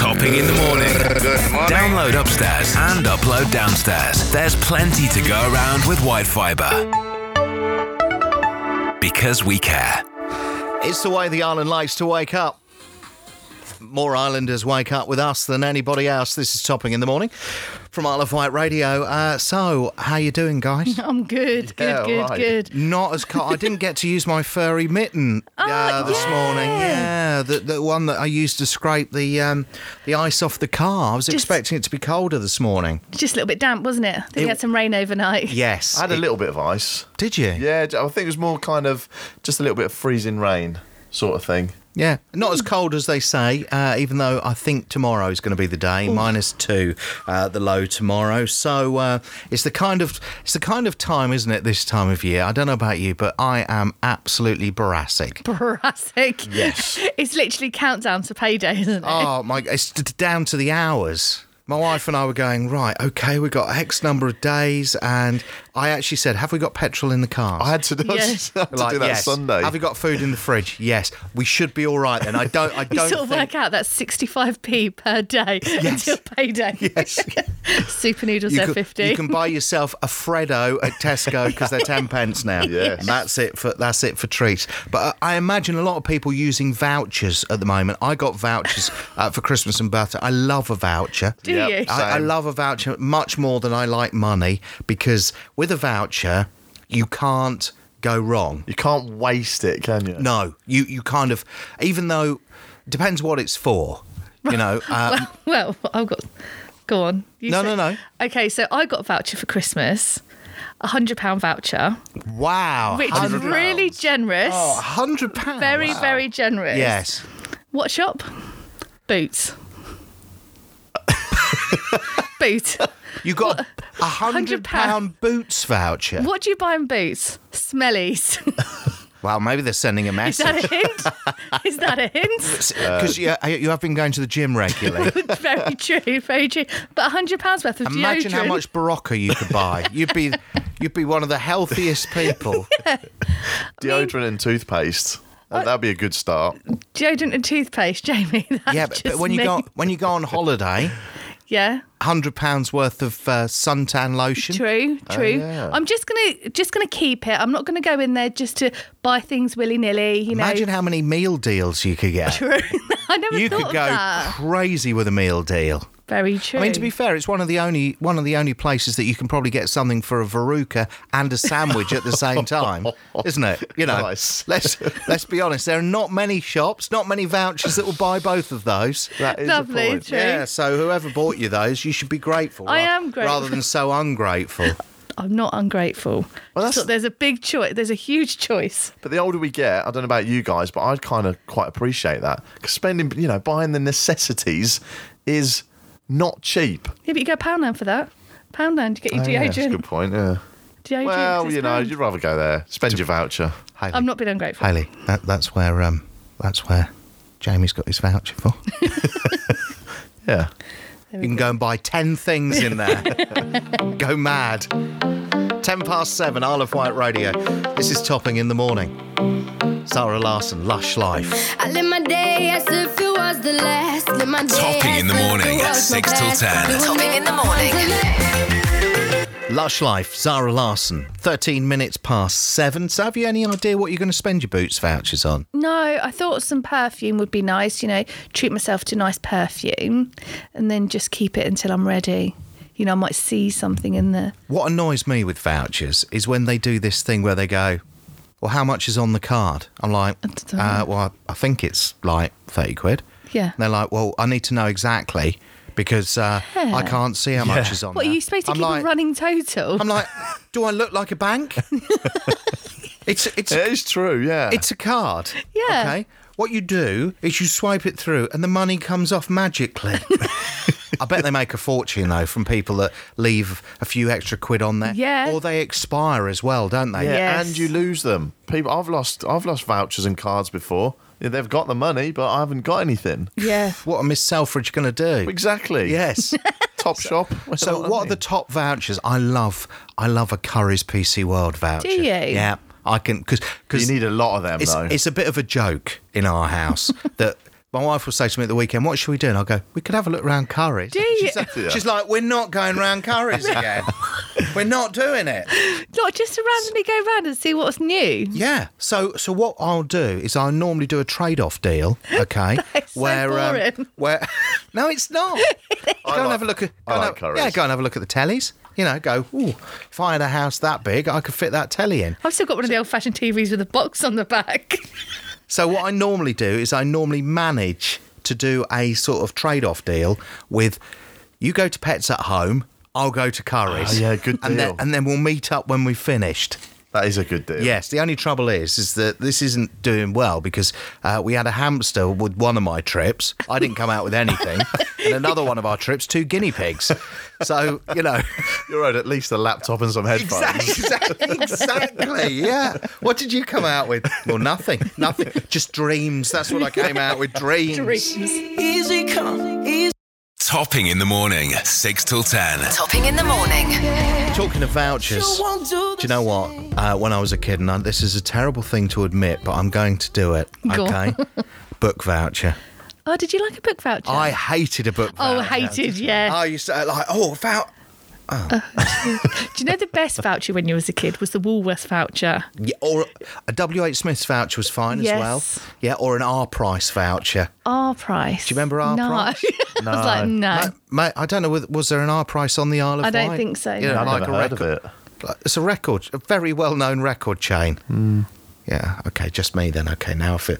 Topping in the morning. Good morning. Download upstairs and upload downstairs. There's plenty to go around with White Fibre. Because we care. It's the way the island likes to wake up. More islanders wake up with us than anybody else. This is Topping in the Morning from Isle of Wight Radio. So, how you doing, guys? I'm good, good. Not as cold. I didn't get to use my furry mitten this morning. Yeah, the one that I used to scrape the ice off the car. I was expecting it to be colder this morning. Just a little bit damp, wasn't it? I think we had some rain overnight. Yes. I had a little bit of ice. Did you? Yeah, I think it was more kind of just a little bit of freezing rain sort of thing. Yeah, not as cold as they say, even though I think tomorrow is going to be the day. Ooh. -2, the low tomorrow. So it's the kind of time, isn't it, this time of year? I don't know about you, but I am absolutely boracic. Boracic? Yes. It's literally countdown to payday, isn't it? Oh, it's down to the hours. My wife and I were going, right, OK, we've got X number of days, and I actually said, have we got petrol in the cars? I had to do that yes. Sunday. Have we got food in the fridge? Yes. We should be all right then. I don't you sort of work out that's 65p per day until payday. Yes. Super noodles are 50. You can buy yourself a Freddo at Tesco because they're 10 pence now. Yes. And that's it for treats. But I imagine a lot of people using vouchers at the moment. I got vouchers for Christmas and birthday. I love a voucher. Do you? I love a voucher much more than I like money, because with a voucher, you can't go wrong. You can't waste it, can you? No, you kind of, even though, depends what it's for, you know. Well, I've got, go on. No. Okay, so I got a voucher for Christmas, £100 voucher. Wow. Which is really generous. Oh, £100? Very, very generous. Yes. What shop? Boots. Boot. You got a £100 Boots voucher. What do you buy in Boots? Smellies. Well, maybe they're sending a Is message. that a hint? Is that a hint? Because you have been going to the gym regularly. Very true, very true. But £100 worth of deodorant. Imagine how much Barocca you could buy. You'd be one of the healthiest people. Deodorant and toothpaste. That'd be a good start. Deodorant and toothpaste, Jamie. That's but when you go on holiday, yeah, £100 worth of suntan lotion. True. Yeah. I'm just gonna keep it. I'm not gonna go in there just to buy things willy nilly. You Imagine know. how many meal deals you could get. True. I never You thought could of go that. crazy with a meal deal. Very true. I mean, to be fair, it's one of the only places that you can probably get something for a veruca and a sandwich at the same time, isn't it? You know, Nice. let's be honest. There are not many shops, not many vouchers that will buy both of those. That is Lovely, the point. true. Yeah, so whoever bought you those, you should be grateful. I am grateful. rather than so ungrateful. I'm not ungrateful. Well, Just thought there's a big choice. There's a huge choice. But the older we get, I don't know about you guys, but I'd kind of quite appreciate that. Because buying the necessities is not cheap. Yeah, but you go Poundland for that. Poundland, you get your Yeah, that's a deodorant. good point, yeah. Deodorant. Well, it's you'd £1. rather go there. Spend your voucher. Hayley, I'm not being ungrateful. Hayley, that's where Jamie's got his voucher for. Yeah. You can go and buy 10 things in there. Go mad. 7:10, Isle of Wight Radio. This is Topping in the Morning. Zara Larsson, Lush Life. I live my day as if it was the last. Live my day Topping in the as if morning, it was 6 no till past. 10. Topping in the morning. Lush Life, Zara Larsson. 13 minutes past 7. So have you any idea what you're going to spend your Boots vouchers on? No, I thought some perfume would be nice, treat myself to nice perfume and then just keep it until I'm ready. I might see something in there. What annoys me with vouchers is when they do this thing where they go, well, how much is on the card? I'm like, well, I think it's like 30 quid. Yeah. And they're like, well, I need to know exactly because I can't see how much is on What, there. are you supposed to I'm keep like, a running total? I'm like, do I look like a bank? It's It is true, yeah. It's a card. Yeah. Okay. What you do is you swipe it through and the money comes off magically. I bet they make a fortune, though, from people that leave a few extra quid on there. Yeah. Or they expire as well, don't they? Yeah, Yes. and you lose them. People, I've lost vouchers and cards before. Yeah, they've got the money, but I haven't got anything. Yeah. What are Miss Selfridge going to do? Exactly. Yes. Top shop. So what are the top vouchers? I love a Curry's PC World voucher. Do you? Yeah. I can, because You need a lot of them, it's though. a bit of a joke in our house that my wife will say to me at the weekend, what should we do? And I'll go, we could have a look around Curry's. Do you? She's like, we're not going round Curry's again. We're not doing it. Not just to randomly go round and see what's new. Yeah. So what I'll do is I normally do a trade-off deal, okay? That's so boring. Where no, it's not. Go and have a look at Curry's. yeah, go and have a look at the tellies. You know, go, ooh, if I had a house that big, I could fit that telly in. I've still got one of the old-fashioned TVs with a box on the back. So what I normally do is I normally manage to do a sort of trade-off deal with you go to Pets at Home, I'll go to Curry's. Oh, yeah, good And deal. then we'll meet up when we've finished. That is a good deal. Yes, the only trouble is that this isn't doing well because we had a hamster with one of my trips. I didn't come out with anything. And another one of our trips, 2 guinea pigs. So, you know. You're owed at least a laptop and some headphones. Exactly, yeah. What did you come out with? Well, nothing. Just dreams. That's what I came out with, dreams. Easy come, easy. Topping in the morning, 6 till 10. Topping in the morning. Talking of vouchers, do you know what? When I was a kid, and this is a terrible thing to admit, but I'm going to do it, Go okay? Book voucher. Oh, did you like a book voucher? I hated a book voucher. Oh, hated, yeah. I used to like, Do you know the best voucher when you was a kid was the Woolworths voucher? yeah, or a WH Smith's voucher was fine Yes. as well. Yeah, or an R Price voucher. R Price. Do you remember R no. Price? I was like, no. Mate, I don't know, was there an R Price on the Isle of I don't Wight? think so, You know, no. I've like never a heard record. of it. It's a record, a very well-known record chain. Yeah, okay, just me then. Okay, now I feel.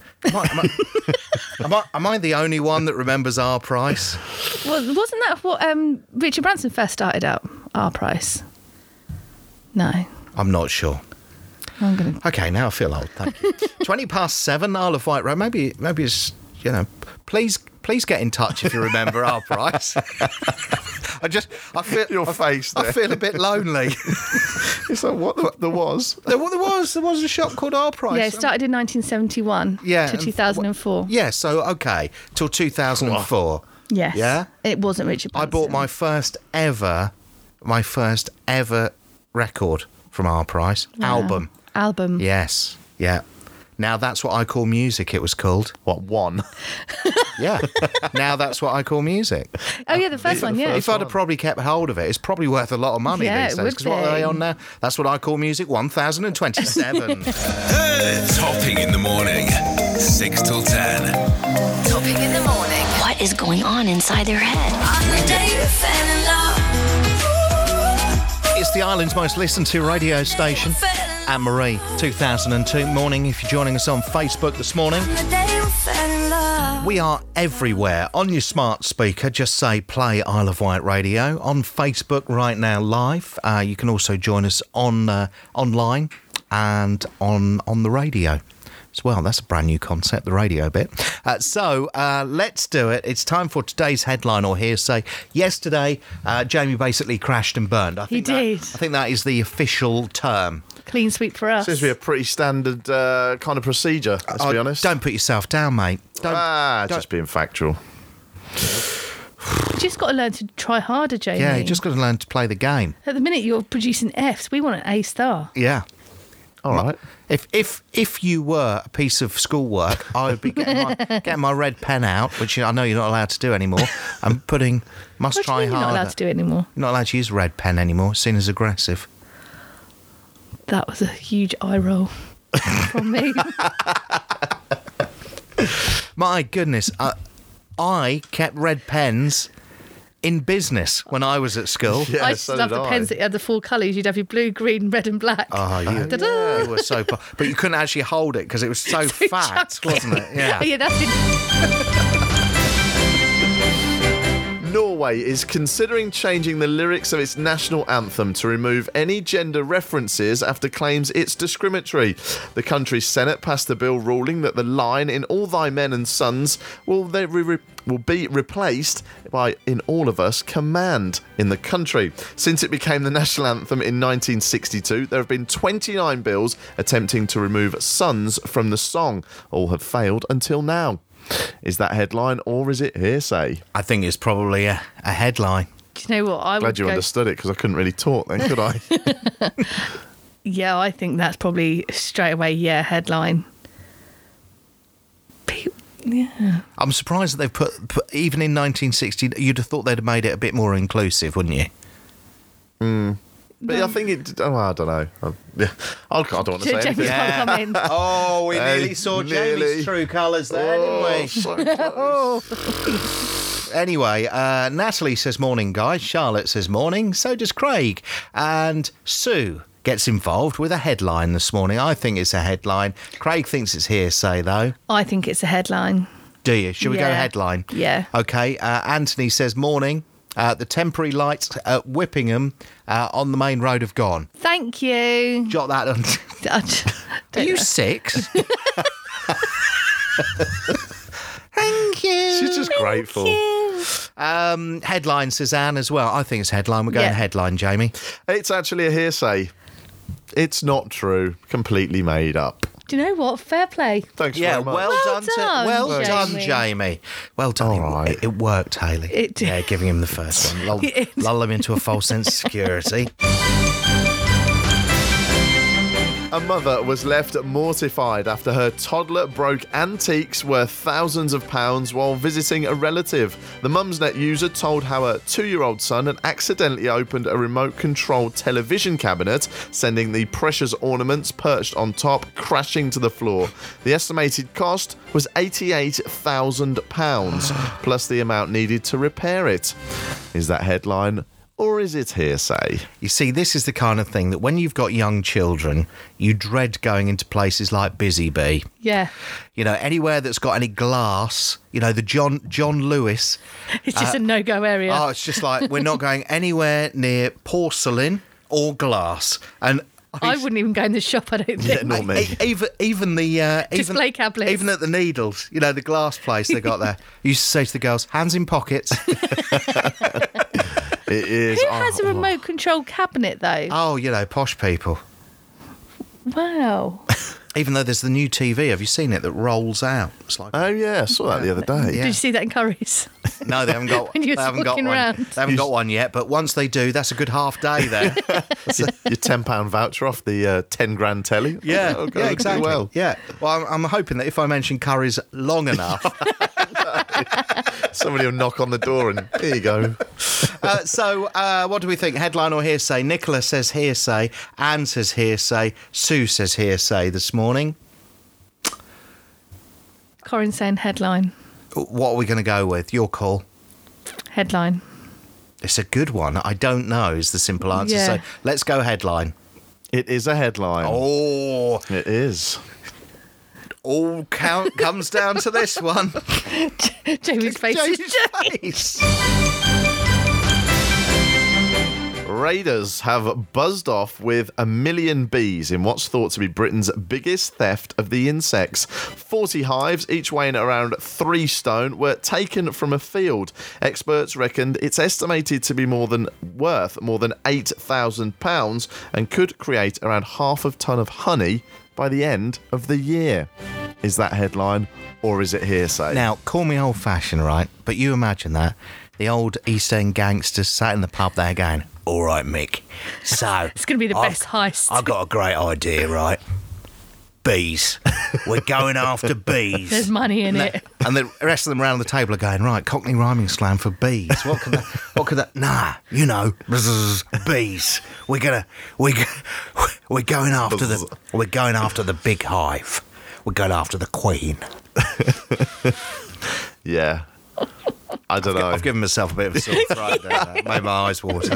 Am I the only one that remembers R Price? Well, wasn't that what Richard Branson first started out? R Price. No. I'm not sure. I'm going to... Okay, now I feel old. Thank you. 7:20, Isle of Wight Road. Maybe it's, you know, please get in touch if you remember our price. I feel Your face I there. feel a bit lonely. It's like, what there was? there was a shop called Our Price. Yeah, it started in 1971 Yeah, to and 2004. Yeah, so okay, till 2004. Yes. Yeah? It wasn't Richard I Branson. bought my first ever record from Our Price album. Album. Yes, yeah. Now that's what I call music. It was called. What, one? Yeah. Now that's what I call music. Oh, yeah, the first one, yeah. If I'd have probably kept hold of it, it's probably worth a lot of money Yeah, these it days. would Because what are they be. on now? That's what I call music 1027. Topping in the morning, 6 till 10. Topping in the morning. What is going on inside their head? On the day you fell in love. It's the island's most listened to radio station. Anne-Marie, 2002 morning. If you're joining us on Facebook this morning, On the day you fell in love. we are everywhere. On your smart speaker, just say play Isle of Wight Radio. On Facebook right now live. You can also join us on online and on the radio as well. That's a brand new concept, the radio bit. So let's do it. It's time for today's headline or hearsay. Yesterday, Jamie basically crashed and burned. I think did. I think that is the official term. Clean sweep for us. Seems to be a pretty standard kind of procedure, let's be honest. Don't put yourself down, mate. Don't. Just being factual. You just got to learn to try harder, Jamie. Yeah, you just got to learn to play the game. At the minute, you're producing Fs. We want an A star. Yeah. All right. If you were a piece of schoolwork, I would be getting my red pen out, which I know you're not allowed to do anymore, and putting must What do you try mean you're harder. not allowed to do it anymore? You're not allowed to use red pen anymore. It's seen as aggressive. That was a huge eye roll from me. My goodness, I kept red pens in business when I was at school. Yeah, I just so love did the I. pens that had the 4 colours. You'd have your blue, green, red and black. Oh, Ta-da! you were so, but you couldn't actually hold it because it was so fat, chunky. wasn't it? Yeah. Yeah, that's it. Norway is considering changing the lyrics of its national anthem to remove any gender references after claims it's discriminatory. The country's Senate passed a bill ruling that the line "In all thy men and sons" will be replaced by "In all of us" command in the country. Since it became the national anthem in 1962, there have been 29 bills attempting to remove "sons" from the song. All have failed until now. Is that headline or is it hearsay? I think it's probably a headline. Do you know what? I Glad would you go... understood it because I couldn't really talk then, could I? Yeah, I think that's probably straight away, yeah, headline. Yeah. I'm surprised that they've put even in 1960, you'd have thought they'd have made it a bit more inclusive, wouldn't you? But I think it. Oh, I don't know. I don't want to say Jamie's anything. can't come in. Oh, we Hey, nearly saw nearly. Jamie's true colours there, didn't we? So close. Anyway, Natalie says morning, guys. Charlotte says morning. So does Craig. And Sue gets involved with a headline this morning. I think it's a headline. Craig thinks it's hearsay, though. I think it's a headline. Do you? Should we go Yeah. headline? Yeah. Okay. Anthony says morning. The temporary lights at Whippingham on the main road have gone. Thank you. Jot that on. Are you 6? Thank you. She's just grateful. Headline, says Anne as well. I think it's headline. We're going Yeah. headline, Jamie. It's actually a hearsay. It's not true. Completely made up. Do you know what? Fair play. Thanks Yeah, very much. well done, done, done, Jamie. Jamie. Well done. All right. It worked, Hayley. It did. Yeah, giving him the first one. Lull him into a false sense of security. A mother was left mortified after her toddler broke antiques worth thousands of pounds while visiting a relative. The Mumsnet user told how her 2-year-old son had accidentally opened a remote-controlled television cabinet, sending the precious ornaments perched on top crashing to the floor. The estimated cost was £88,000, plus the amount needed to repair it. Is that headline? Or is it hearsay? You see, this is the kind of thing that when you've got young children, you dread going into places like Busy Bee. Yeah. You know, anywhere that's got any glass, you know, the John Lewis. It's just a no-go area. Oh, it's just like, we're not going anywhere near porcelain or glass. And I wouldn't even go in the shop, I don't think. Not me. Even the Display cablets. even at the Needles, you know, the glass place they got there. You used to say to the girls, hands in pockets. It is. Who has a remote control cabinet, though? Oh, you know, posh people. Wow. Even though there's the new TV, have you seen it, that rolls out? It's like, Oh, yeah. I saw that the other day. Yeah. Did you see that in Curry's? no, they haven't got. When you they were haven't got walking one. around. They haven't got one yet. But once they do, that's a good half day there. Your £10 voucher off the 10 grand telly. Yeah, That'll go yeah, pretty exactly. Well. Yeah. Well, I'm hoping that if I mention Curry's long enough, Somebody will knock on the door and here you go. So, what do we think? Headline or hearsay? Nicola says hearsay. Anne says hearsay. Sue says hearsay this morning. Corinne saying headline. What are we going to go with? Your call. Headline. It's a good one. I don't know is the simple answer. Yeah. So let's go headline. It is a headline. Oh, It is. all count comes down to this one. Jamie's face is Jamie's face. Raiders have buzzed off with 1 million bees in what's thought to be Britain's biggest theft of the insects. 40 hives, each weighing around 3 stone, were taken from a field. Experts reckoned it's estimated to be worth more than £8,000 and could create around half a tonne of honey by the end of the year. Is that headline or is it hearsay? Now, call me old-fashioned, right? But you imagine that. The old East End gangsters sat in the pub there going, all right, Mick. So... It's going to be the best heist. I've got a great idea, right? Bees. We're going after bees. There's money in it. And the rest of them around the table are going, right, Cockney rhyming slam for bees. What could that, nah, you know, bees. We're going after the big hive. We're going after the queen. Yeah. I don't know. I've given myself a bit of a sore throat there. Made my eyes water.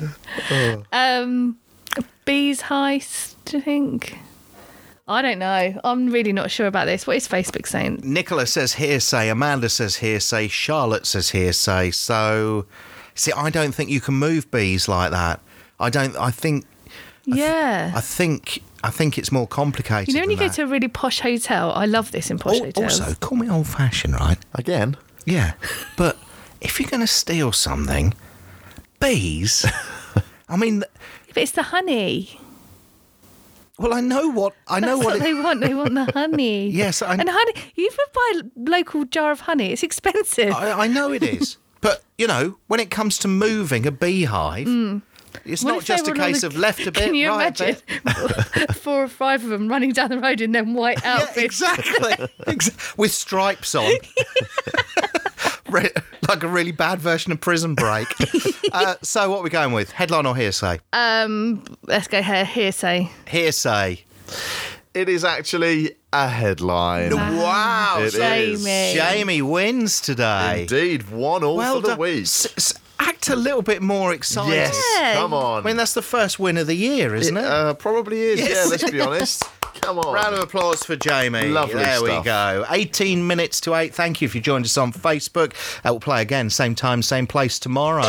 Bees heist, do you think? I don't know. I'm really not sure about this. What is Facebook saying? Nicola says hearsay. Amanda says hearsay. Charlotte says hearsay. So, see, I don't think you can move bees like that. I think Yeah. I think it's more complicated. You know when you than go to a really posh hotel? I love this in posh hotels. Also, call me old-fashioned, right? Again? Yeah, but if you're going to steal something, bees. I mean, But it's the honey. well, I know what That's what they want. They want the honey. Yes, and honey. You even buy a local jar of honey. It's expensive. I know it is, but you know, when it comes to moving a beehive, It's What not if they just a were on all case the- of left a bit, Can you right a imagine bit. 4 or 5 of them running down the road in them white Yeah, outfits? exactly. With stripes on. Like a really bad version of Prison Break. So what are we going with? Headline or hearsay? Let's go hearsay. Hearsay. It is actually a headline. Wow. It is. Jamie. Jamie wins today. Indeed, 1-1 for the done. week. Act a little bit more excited. Yes, Yeah. come on. I mean, that's the first win of the year, isn't it? Probably is, Yes. yeah, let's be honest. Come on. Round of applause for Jamie. Lovely There we stuff. go. 18 minutes to 8. Thank you if you joined us on Facebook. We'll play again, same time, same place tomorrow.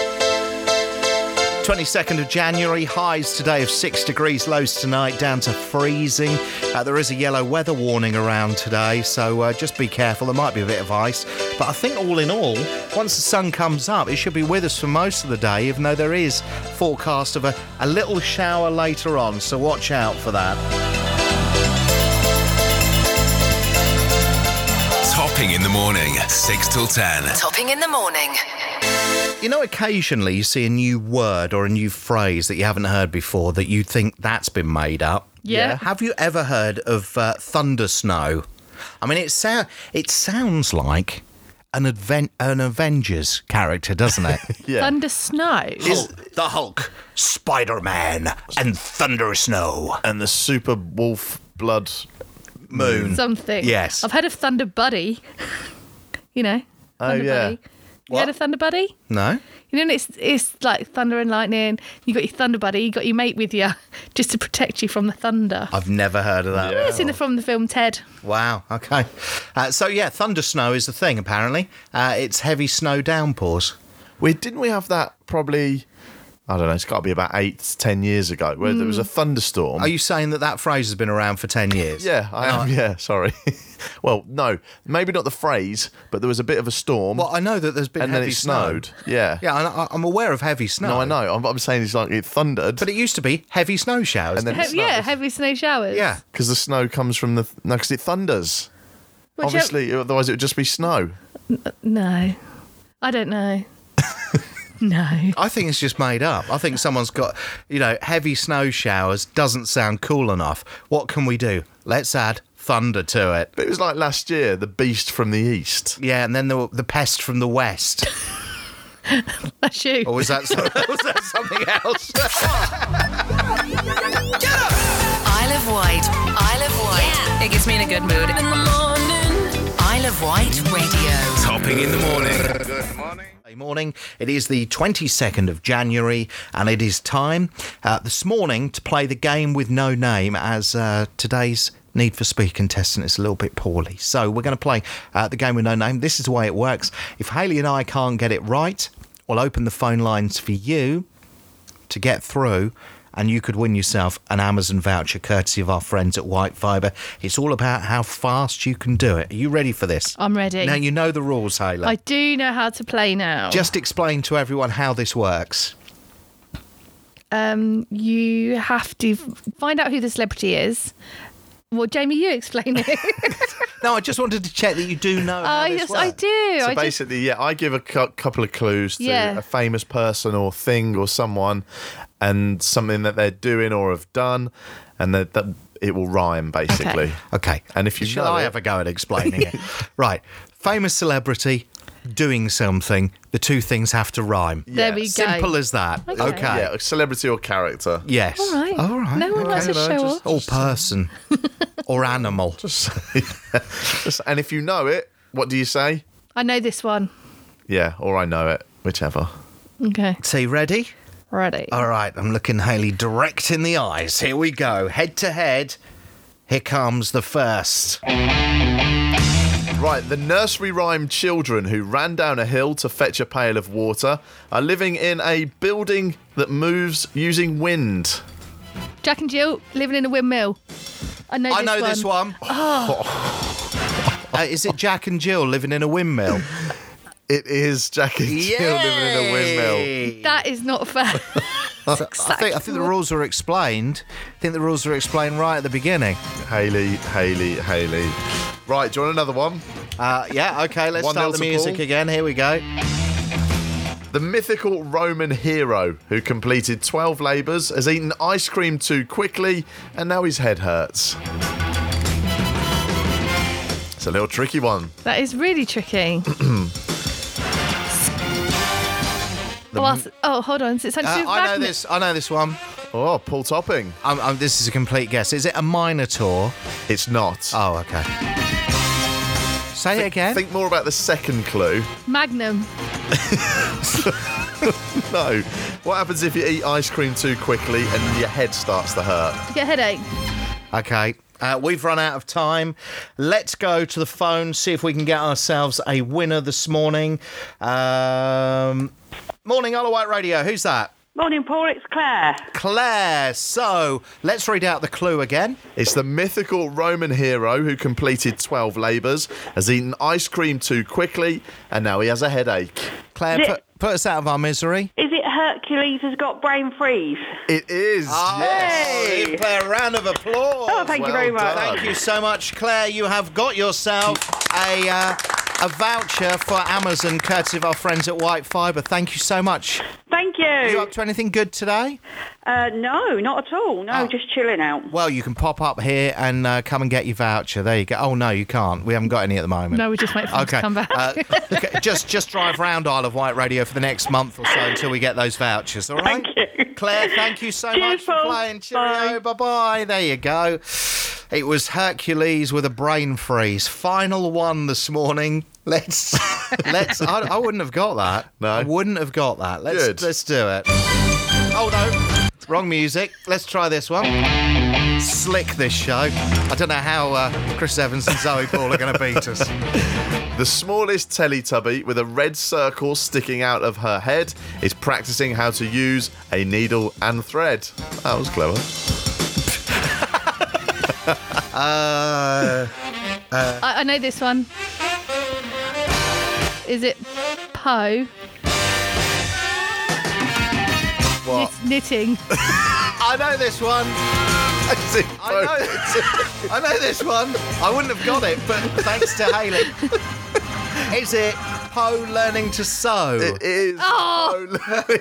22nd of January, highs today of 6 degrees, lows tonight down to freezing. There is a yellow weather warning around today, so just be careful. There might be a bit of ice. But I think all in all, once the sun comes up, it should be with us for most of the day, even though there is forecast of a little shower later on, so watch out for that. Topping in the morning, 6 till 10. Topping in the morning. You know, occasionally you see a new word or a new phrase that you haven't heard before that you think that's been made up. Yeah. Have you ever heard of thunder snow? I mean, it sounds like an Avengers character, doesn't it? Yeah. Thunder snow. Is the Hulk, Spider-Man, and Thunder Snow. And the super wolf blood Moon. Something. Yes. I've heard of Thunder Buddy. You know. Thunder yeah. Buddy. You heard of Thunder Buddy? No? You know, it's like thunder and lightning. You got your Thunder Buddy. You got your mate with you, just to protect you from the thunder. I've never heard of that. Yeah. It's from the film Ted. Wow, okay. So, yeah, thunder snow is the thing, apparently. It's heavy snow downpours. Didn't we have that probably, I don't know, it's got to be about 8 to 10 years ago, where there was a thunderstorm. Are you saying that phrase has been around for 10 years? Yeah, I am, yeah, sorry. Well, no, maybe not the phrase, but there was a bit of a storm. Well, I know that there's been and then heavy it snowed. snow. Yeah. Yeah, I'm aware of heavy snow. No, I know. I'm saying it's like it thundered. But it used to be heavy snow showers. And then- Heavy snow showers. yeah. Because the snow comes from because it thunders. Which Obviously, otherwise it would just be snow. No, I don't know. No. I think it's just made up. I think someone's got, heavy snow showers doesn't sound cool enough. What can we do? Let's add thunder to it. But it was like last year, the beast from the east. Yeah, and then the pest from the west. That's you. Or was that something else? Isle of Wight. Isle of Wight. It gets me in a good mood. In the morning. Isle of Wight Radio. Topping in the morning. Good morning. It is the 22nd of January, and it is time this morning to play the game with no name, as today's Need for Speed contestant is a little bit poorly. So we're going to play the game with no name. This is the way it works. If Hayley and I can't get it right, we'll open the phone lines for you to get through, and you could win yourself an Amazon voucher courtesy of our friends at White Fibre. It's all about how fast you can do it. Are you ready for this? I'm ready. Now, you know the rules, Hayley. I do know how to play now. Just explain to everyone how this works. You have to find out who the celebrity is. Well, Jamie, you explain it. No, I just wanted to check that you do know how this Yes, works. I do. So basically, I give a couple of clues to Yeah. a famous person or thing or someone, and something that they're doing or have done, and that it will rhyme, basically. Okay. And if you Shall know I it- have a go at explaining it? Right. Famous celebrity doing something. The two things have to rhyme. There we go. Simple as that. Okay. Yeah, celebrity or character. Yes. All right. All right. No one likes to show off. Or person. Or animal. And if you know it, what do you say? I know this one. Yeah, or I know it, whichever. Okay. So you ready? Ready. All right. I'm looking Hayley direct in the eyes. Here we go. Head to head. Here comes the first. Right, the nursery rhyme children who ran down a hill to fetch a pail of water are living in a building that moves using wind. Jack and Jill living in a windmill. I know this one. Is it Jack and Jill living in a windmill? It is Jack and Jill living in a windmill. That is not fair. I think the rules are explained. I think the rules are explained right at the beginning. Hayley. Right, do you want another one? Yeah, okay, let's 1-0 start the to music Paul. again. Here we go. The mythical Roman hero who completed 12 labours has eaten ice cream too quickly and now his head hurts. It's a little tricky one. That is really tricky. Hold on. Is it something to do with magnets? I know this one. Oh, Paul Topping. This is a complete guess. Is it a Minotaur? It's not. Oh, okay. Say it again. Think more about the second clue. Magnum. No. What happens if you eat ice cream too quickly and your head starts to hurt? You get a headache. Okay. We've run out of time. Let's go to the phone, see if we can get ourselves a winner this morning. Morning, Isle of Wight Radio. Who's that? Morning, Paul. It's Claire. Claire. So, let's read out the clue again. It's the mythical Roman hero who completed 12 labours, has eaten ice cream too quickly, and now he has a headache. Claire, put us out of our misery. Is it Hercules has got brain freeze? It is, yes. Hey, give Claire a round of applause. Oh, thank you very much. done. Thank you so much, Claire. You have got yourself a voucher for Amazon, courtesy of our friends at White Fibre. Thank you so much. Thank you. Are you up to anything good today? No, not at all. No, just chilling out. Well, you can pop up here and come and get your voucher. There you go. Oh, no, you can't. We haven't got any at the moment. No, we just wait for them to come back. Okay, just drive round Isle of Wight Radio for the next month or so until we get those vouchers, all right? Thank you. Claire, thank you so Cheers, much for Paul. playing. Cheerio, bye-bye. There you go. It was Hercules with a brain freeze. Final one this morning. Let's. I wouldn't have got that. No. I wouldn't have got that. Good. Let's do it. Oh no, wrong music. Let's try this one. Slick this show. I don't know how Chris Evans and Zoe Paul are going to beat us. The smallest Teletubby with a red circle sticking out of her head is practicing how to use a needle and thread. That was clever. I know this one. Is it Poe? What? Knitting. I know this one. I know this one. I wouldn't have got it, but thanks to Hayley. Is it Poe learning to sew? It is. Oh.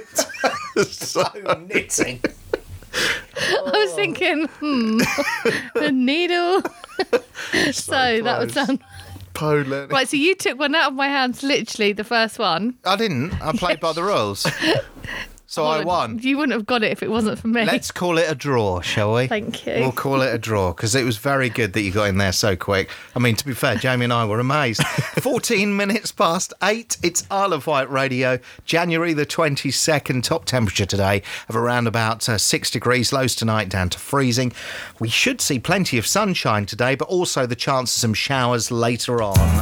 Sew knitting. I was thinking, the needle. So that would sound... Poland. Right, so you took one out of my hands, literally, the first one. I didn't. I played by the rules. So I won. You wouldn't have got it if it wasn't for me. Let's call it a draw, shall we? Thank you. We'll call it a draw, because it was very good that you got in there so quick. I mean, to be fair, Jamie and I were amazed. 14 minutes past 8. It's Isle of Wight Radio. January the 22nd. Top temperature today of around about 6 degrees. Lows tonight down to freezing. We should see plenty of sunshine today, but also the chance of some showers later on.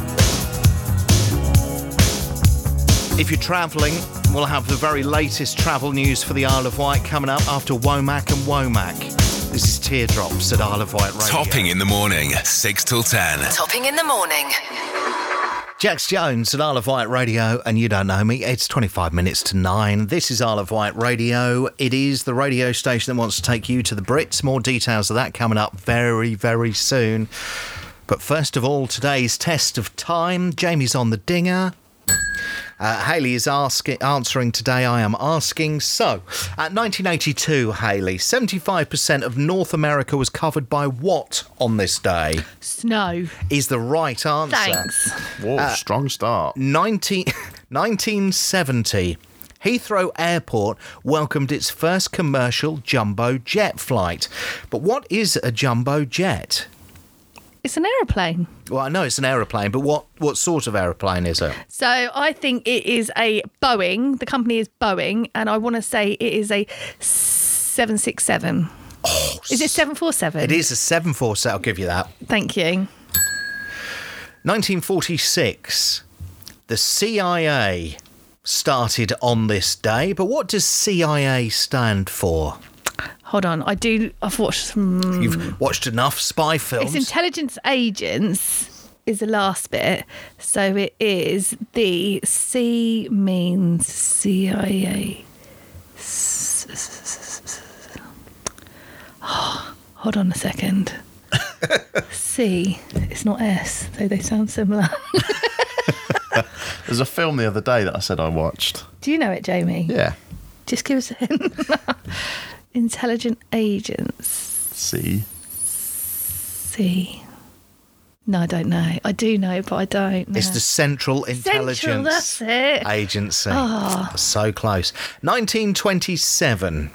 If you're travelling, we'll have the very latest travel news for the Isle of Wight coming up after Womack and Womack. This is Teardrops at Isle of Wight Radio. Topping in the morning, 6 till 10. Topping in the morning. Jax Jones at Isle of Wight Radio, and you don't know me, it's 25 minutes to 9. This is Isle of Wight Radio. It is the radio station that wants to take you to the Brits. More details of that coming up very, very soon. But first of all, today's test of time. Jamie's on the dinger. Hayley is answering today. I am asking. So, at 1982, Hayley, 75% of North America was covered by what on this day? Snow. Is the right answer. Thanks. Whoa, strong start. 1970. Heathrow Airport welcomed its first commercial jumbo jet flight. But what is a jumbo jet? It's an aeroplane. Well, I know it's an aeroplane, but what sort of aeroplane is it? So I think it is a Boeing. The company is Boeing, and I want to say it is a 767. Oh, is it 747? It is a 747. I'll give you that. Thank you. 1946. The CIA started on this day, but what does CIA stand for? Hold on, I've watched some... You've watched enough spy films. It's intelligence agents is the last bit. So it is the C means CIA. Hold on a second. C, it's not S, though they sound similar. There's a film the other day that I said I watched. Do you know it, Jamie? Yeah. Just give us a hint. Intelligent agents. See? No, I don't know. I do know, but I don't know. It's the Central Intelligence that's it. Agency. Oh. So close. 1927.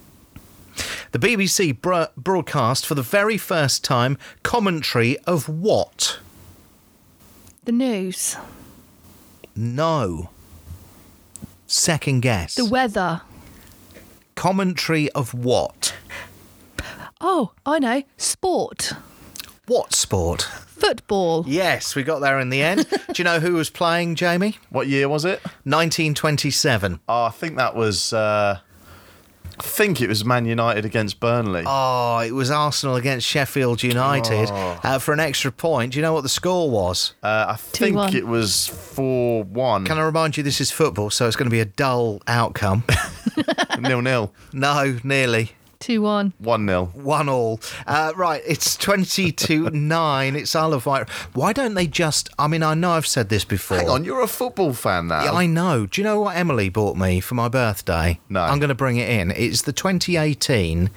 The BBC broadcast for the very first time commentary of what? The news. No. Second guess. The weather. Commentary of what? Oh, I know. Sport. What sport? Football. Yes, we got there in the end. Do you know who was playing, Jamie? What year was it? 1927. Oh, I think that was... I think it was Man United against Burnley. Oh, it was Arsenal against Sheffield United for an extra point. Do you know what the score was? I think 2-1. it was 4-1. Can I remind you, this is football, so it's going to be a dull outcome. 0-0. No, nearly. 2-1. 1-0. 1-1. Right, it's 20-9. It's Isle of Wight. Why don't they just... I mean, I know I've said this before. Hang on, you're a football fan now. Yeah, I know. Do you know what Emily bought me for my birthday? No. I'm going to bring it in. It's the 2018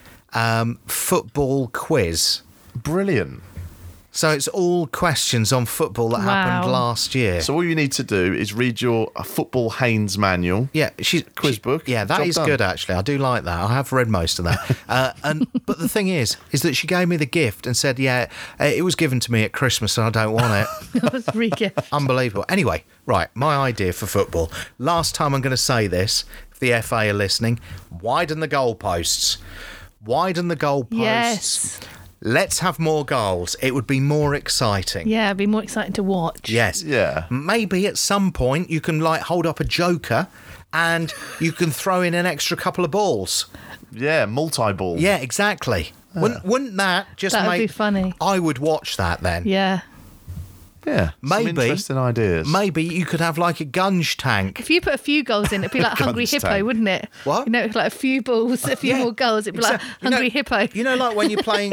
football quiz. Brilliant. So it's all questions on football that happened last year. So all you need to do is read your Football Haynes manual. Yeah, quiz book. Yeah, that Job is done. good, actually. I do like that. I have read most of that. But the thing is that she gave me the gift and said, yeah, it was given to me at Christmas and I don't want it. That was re-gift. Unbelievable. Anyway, right, my idea for football. Last time I'm going to say this, if the FA are listening, widen the goalposts. Widen the goalposts. Yes. Let's have more goals. It would be more exciting. Yeah, it'd be more exciting to watch. Yes. Yeah. Maybe at some point you can hold up a joker and you can throw in an extra couple of balls. Yeah, multi-ball. Yeah, exactly. Wouldn't that just That would make... be funny. I would watch that then. Yeah. Yeah. Maybe. Some interesting ideas. Maybe you could have like a gunge tank. If you put a few goals in, it'd be like Hungry Guns Hippo, tank. wouldn't it? What? You know, like a few balls, a few more goals, it'd be like Hungry Hippo. You know, like when you're playing,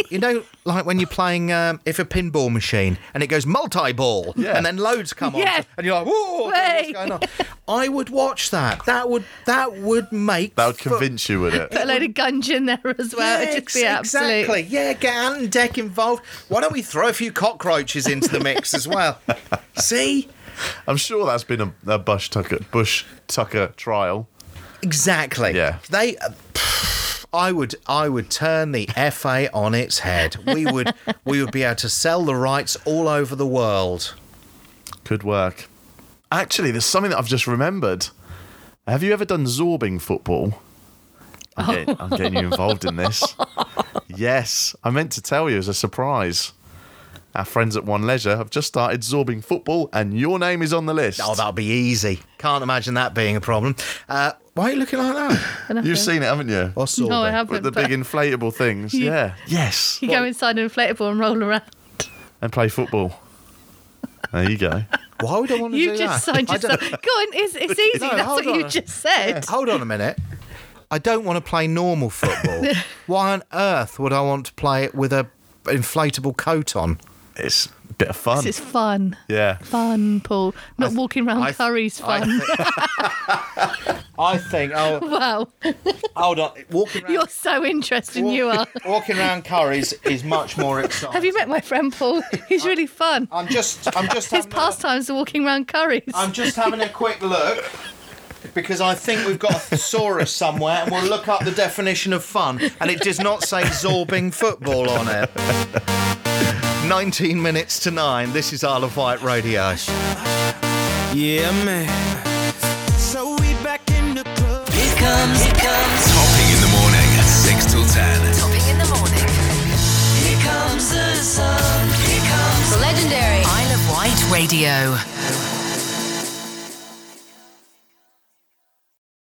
if a pinball machine and it goes multi-ball and then loads come Yeah. on and you're like, whoa, what's going on? I would watch that. That would make... That would convince you, would it? Put a load of gunge in there as well. Yeah, It'd just be absolute. exactly. Yeah, get Ant and Deck involved. Why don't we throw a few cockroaches into the mix as well? See? I'm sure that's been a Bush Tucker trial. Exactly. Yeah. I would turn the FA on its head. We would be able to sell the rights all over the world. Could work. Actually, there's something that I've just remembered. Have you ever done zorbing football? I'm getting you involved in this. Yes, I meant to tell you as a surprise. Our friends at One Leisure have just started zorbing football, and your name is on the list. Oh, that'll be easy. Can't imagine that being a problem. Why are you looking like that? You've seen it, haven't you? What's No, I sorbet? haven't. With the but big inflatable things. Yeah. Yes. You go inside an inflatable and roll around. And play football. There you go. Why would I want to do You that? just signed I don't- yourself. Go on, it's easy. No, That's hold what you on. just said. Hold on a minute. I don't want to play normal football. Why on earth would I want to play it with a inflatable coat on? It's a bit of fun. It's fun. Yeah. Fun, Paul. Not walking around Curry's fun. I think. Oh, Wow. hold on. Walking around. You're so interesting, you are. Walking around Curry's is much more exciting. Have you met my friend Paul? He's really fun. I'm just. His having pastimes are walking around Curry's. I'm just having a quick look because I think we've got a thesaurus somewhere, and we'll look up the definition of fun, and it does not say zorbing football on it. 19 minutes to 9. This is Isle of Wight Radio. Yeah, man. So we back in the club. Here comes. Topping in the morning at 6 till 10. Topping in the morning. Here comes the sun. Here comes The legendary Isle of Wight Radio.